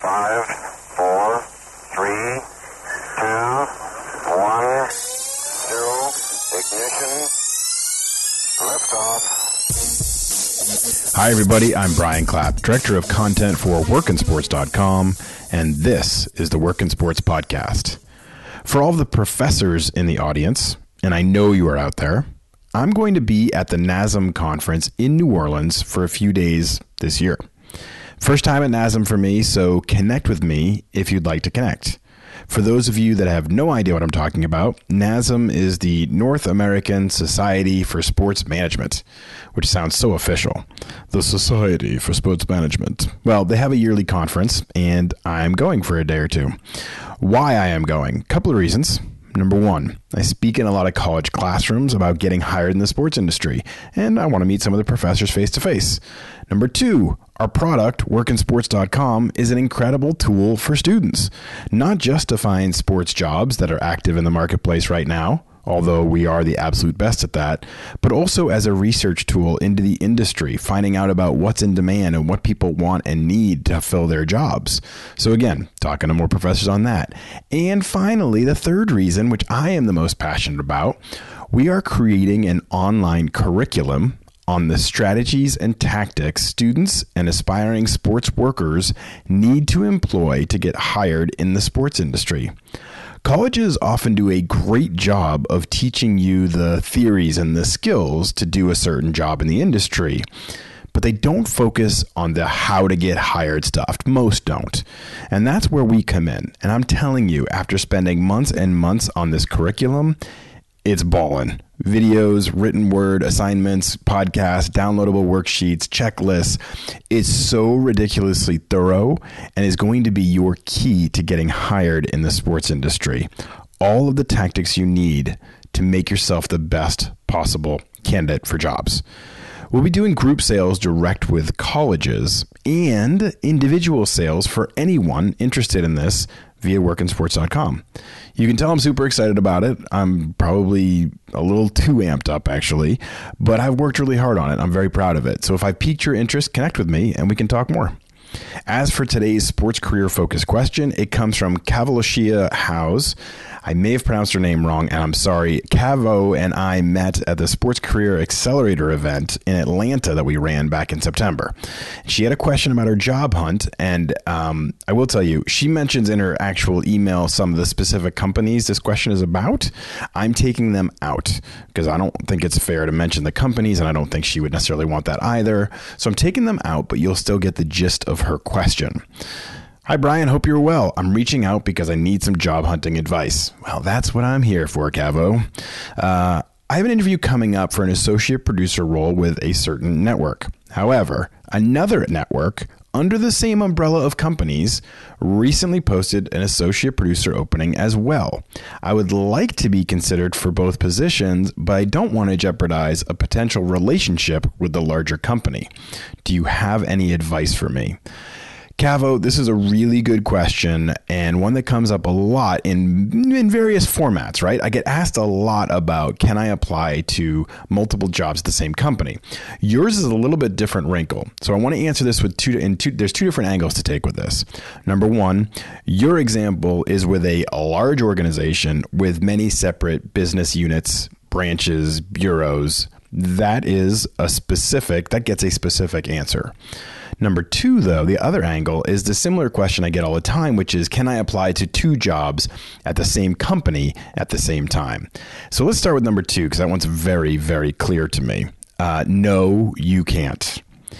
5, 4, 3, 2, 1, 0, ignition, liftoff. Hi, everybody. I'm Brian Clapp, Director of Content for WorkinSports.com, and this is the Workin' Sports Podcast. For all of the professors in the audience, and I know you are out there, I'm going to be at the NASM conference in New Orleans for a few days this year. First time at NASM for me, so connect with me if you'd like to connect. For those of you that have no idea what I'm talking about, NASM is the North American Society for Sports Management, which sounds so official. The Society for Sports Management. Well, they have a yearly conference, and I'm going for a day or two. Why I am going? Couple of reasons. Number one, I speak in a lot of college classrooms about getting hired in the sports industry, and I want to meet some of the professors face to face. Number two, our product, WorkinSports.com, is an incredible tool for students, not just to find sports jobs that are active in the marketplace right now, although we are the absolute best at that, but also as a research tool into the industry, finding out about what's in demand and what people want and need to fill their jobs. So again, talking to more professors on that. And finally, the third reason, which I am the most passionate about, we are creating an online curriculum on the strategies and tactics students and aspiring sports workers need to employ to get hired in the sports industry. Colleges often do a great job of teaching you the theories and the skills to do a certain job in the industry, but they don't focus on the how to get hired stuff. Most don't. And that's where we come in. And I'm telling you, after spending months and months on this curriculum, it's ballin'. Videos, written word, assignments, podcasts, downloadable worksheets, checklists. It's so ridiculously thorough and is going to be your key to getting hired in the sports industry. All of the tactics you need to make yourself the best possible candidate for jobs. We'll be doing group sales direct with colleges and individual sales for anyone interested in this via WorkinSports.com. You can tell I'm super excited about it. I'm probably a little too amped up, actually, but I've worked really hard on it. I'm very proud of it. So if I piqued your interest, connect with me and we can talk more. As for today's sports career focus question, it comes from Kavaloshia House. I may have pronounced her name wrong, and I'm sorry. Cavo and I met at the Sports Career Accelerator event in Atlanta that we ran back in September. She had a question about her job hunt, and I will tell you, she mentions in her actual email some of the specific companies this question is about. I'm taking them out because I don't think it's fair to mention the companies, and I don't think she would necessarily want that either. So I'm taking them out, but you'll still get the gist of her question. Hi, Brian. Hope you're well. I'm reaching out because I need some job hunting advice. Well, that's what I'm here for, Cavo. I have an interview coming up for an associate producer role with a certain network. However, another network under the same umbrella of companies recently posted an associate producer opening as well. I would like to be considered for both positions, but I don't want to jeopardize a potential relationship with the larger company. Do you have any advice for me? Cavo, this is a really good question and one that comes up a lot in various formats, right? I get asked a lot about, can I apply to multiple jobs at the same company? Yours is a little bit different wrinkle. So I want to answer this with there's two different angles to take with this. Number one, your example is with a large organization with many separate business units, branches, bureaus. That gets a specific answer. Number two, though, the other angle is the similar question I get all the time, which is, can I apply to two jobs at the same company at the same time? So let's start with number two, because that one's very, very clear to me. No, you can't.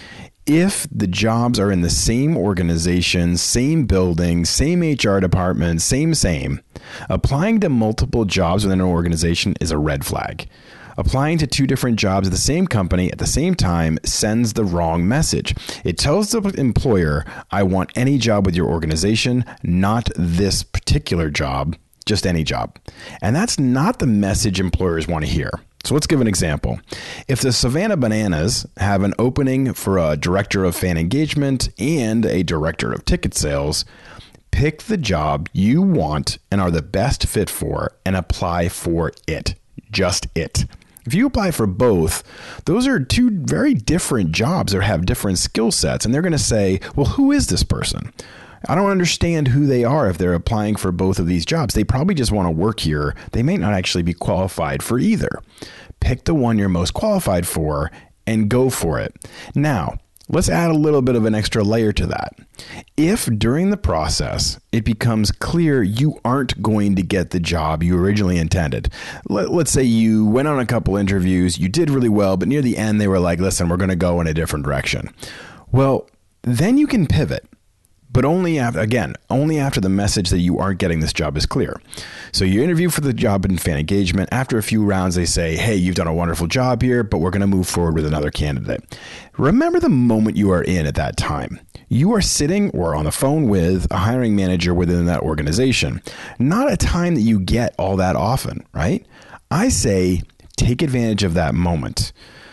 If the jobs are in the same organization, same building, same HR department, same, applying to multiple jobs within an organization is a red flag. Applying to two different jobs at the same company at the same time sends the wrong message. It tells the employer, I want any job with your organization, not this particular job, just any job. And that's not the message employers want to hear. So let's give an example. If the Savannah Bananas have an opening for a director of fan engagement and a director of ticket sales, pick the job you want and are the best fit for and apply for it. Just it. If you apply for both, those are two very different jobs that have different skill sets. And they're going to say, well, who is this person? I don't understand who they are if they're applying for both of these jobs. They probably just want to work here. They may not actually be qualified for either. Pick the one you're most qualified for and go for it. Now, let's add a little bit of an extra layer to that. If during the process it becomes clear you aren't going to get the job you originally intended, let's say you went on a couple interviews, you did really well, but near the end they were like, listen, we're going to go in a different direction. Well, then you can pivot. But only after the message that you aren't getting this job is clear. So you interview for the job in fan engagement. After a few rounds, they say, hey, you've done a wonderful job here, but we're going to move forward with another candidate. Remember the moment you are in at that time. You are sitting or on the phone with a hiring manager within that organization. Not a time that you get all that often, right? I say take advantage of that moment.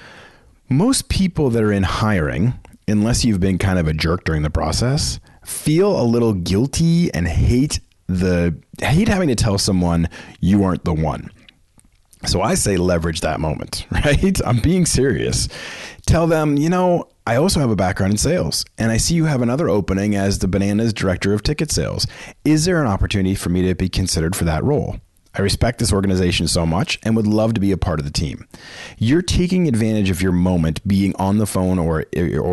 Most people that are in hiring, unless you've been kind of a jerk during the process, feel a little guilty and hate having to tell someone you aren't the one. So I say leverage that moment, right? I'm being serious. Tell them, I also have a background in sales, and I see you have another opening as the Bananas Director of Ticket Sales. Is there an opportunity for me to be considered for that role? I respect this organization so much and would love to be a part of the team. You're taking advantage of your moment being on the phone or you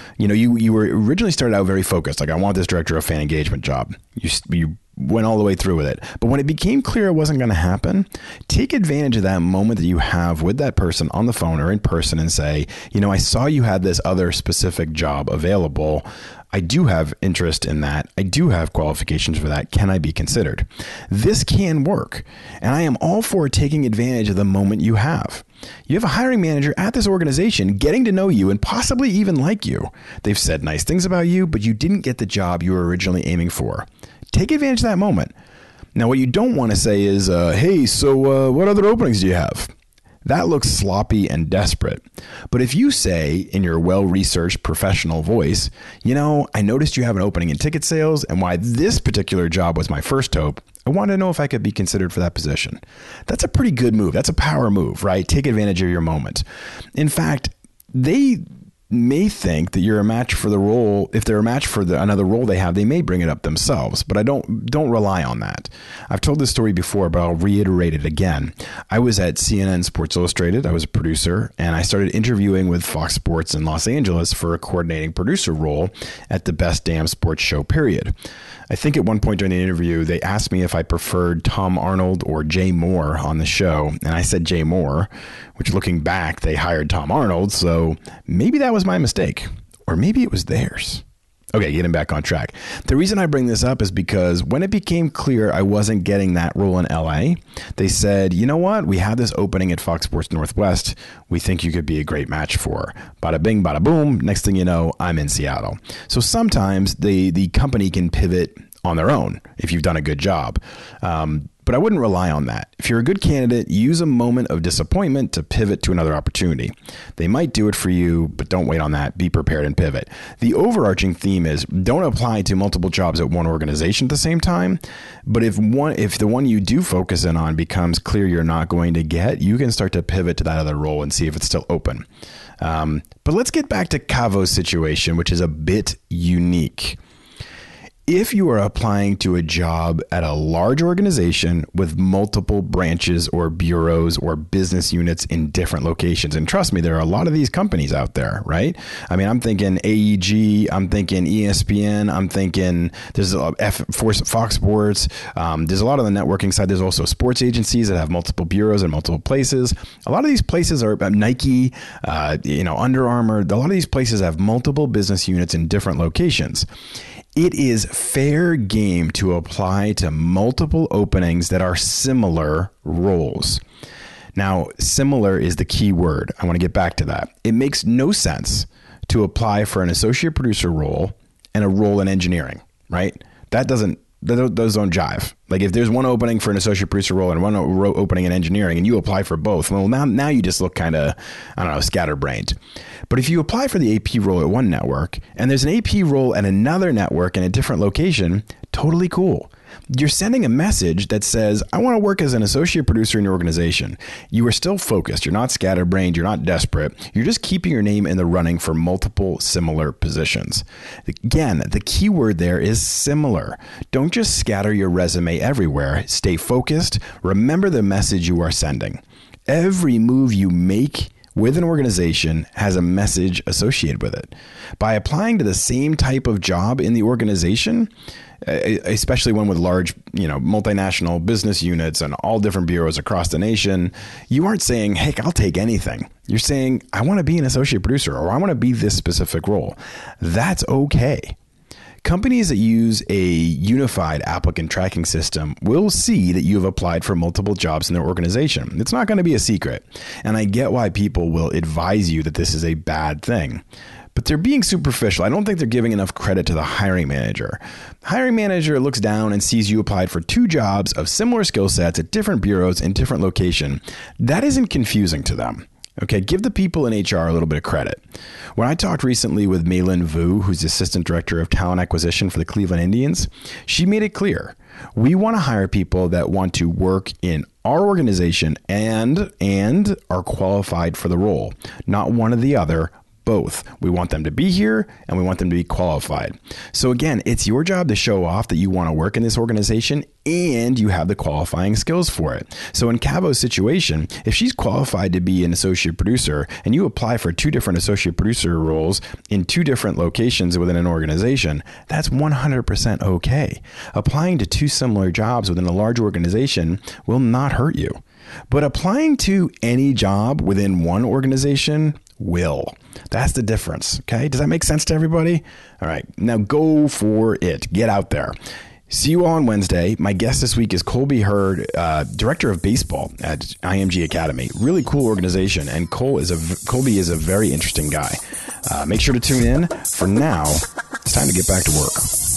were originally started out very focused. Like, I want this director of fan engagement job. You went all the way through with it. But when it became clear it wasn't going to happen, take advantage of that moment that you have with that person on the phone or in person and say, I saw you had this other specific job available. I do have interest in that. I do have qualifications for that. Can I be considered? This can work. And I am all for taking advantage of the moment you have. You have a hiring manager at this organization getting to know you and possibly even like you. They've said nice things about you, but you didn't get the job you were originally aiming for. Take advantage of that moment. Now, what you don't want to say is, hey, so what other openings do you have? That looks sloppy and desperate. But if you say in your well-researched professional voice, I noticed you have an opening in ticket sales, and why this particular job was my first hope, I wanted to know if I could be considered for that position. That's a pretty good move. That's a power move, right? Take advantage of your moment. In fact, they may think that you're a match for the role. If they're a match for another role they have, they may bring it up themselves, but I don't rely on that. I've told this story before, but I'll reiterate it again. I was at CNN Sports Illustrated. I was a producer, and I started interviewing with Fox Sports in Los Angeles for a coordinating producer role at the Best Damn Sports Show, period. I think at one point during the interview, they asked me if I preferred Tom Arnold or Jay Moore on the show. And I said Jay Moore, which, looking back, they hired Tom Arnold. So maybe that was my mistake, or maybe it was theirs. Okay, getting back on track. The reason I bring this up is because when it became clear I wasn't getting that role in LA, they said, you know what? We have this opening at Fox Sports Northwest. We think you could be a great match for. Bada bing, bada boom. Next thing you know, I'm in Seattle. So sometimes the company can pivot on their own if you've done a good job. But I wouldn't rely on that. If you're a good candidate, use a moment of disappointment to pivot to another opportunity. They might do it for you, but don't wait on that. Be prepared and pivot. The overarching theme is don't apply to multiple jobs at one organization at the same time. But if the one you do focus in on becomes clear you're not going to get, you can start to pivot to that other role and see if it's still open. But let's get back to Cavo's situation, which is a bit unique. If you are applying to a job at a large organization with multiple branches or bureaus or business units in different locations, and trust me, there are a lot of these companies out there, right? I mean, I'm thinking AEG, I'm thinking ESPN, I'm thinking there's Fox Sports. There's a lot on the networking side. There's also sports agencies that have multiple bureaus in multiple places. A lot of these places are Nike, Under Armour. A lot of these places have multiple business units in different locations. It is fair game to apply to multiple openings that are similar roles. Now, similar is the key word. I want to get back to that. It makes no sense to apply for an associate producer role and a role in engineering, right? Those don't jive. Like, if there's one opening for an associate producer role and one opening in engineering and you apply for both, well, now you just look kind of, scatterbrained. But if you apply for the AP role at one network and there's an AP role at another network in a different location, totally cool. You're sending a message that says, I want to work as an associate producer in your organization. You are still focused. You're not scatterbrained. You're not desperate. You're just keeping your name in the running for multiple similar positions. Again, the key word there is similar. Don't just scatter your resume everywhere. Stay focused. Remember the message you are sending. Every move you make with an organization has a message associated with it. By applying to the same type of job in the organization, especially one with large, multinational business units and all different bureaus across the nation, you aren't saying, hey, I'll take anything. You're saying, I want to be an associate producer, or I want to be this specific role. That's okay. Companies that use a unified applicant tracking system will see that you have applied for multiple jobs in their organization. It's not going to be a secret. And I get why people will advise you that this is a bad thing. But they're being superficial. I don't think they're giving enough credit to the hiring manager. Hiring manager looks down and sees you applied for 2 jobs of similar skill sets at different bureaus in different location. That isn't confusing to them. Okay, give the people in HR a little bit of credit. When I talked recently with Maylin Vu, who's Assistant Director of Talent Acquisition for the Cleveland Indians, she made it clear. We want to hire people that want to work in our organization and are qualified for the role, not one or the other. Both. We want them to be here and we want them to be qualified. So again, it's your job to show off that you want to work in this organization and you have the qualifying skills for it. So in Cavo's situation, if she's qualified to be an associate producer and you apply for 2 different associate producer roles in 2 different locations within an organization, that's 100% okay. Applying to 2 similar jobs within a large organization will not hurt you. But applying to any job within one organization will. That's the difference. Okay. Does that make sense to everybody? All right. Now go for it. Get out there. See you all on Wednesday. My guest this week is Colby Hurd, Director of Baseball at IMG Academy. Really cool organization. And Colby is a very interesting guy. Make sure to tune in. For now, it's time to get back to work.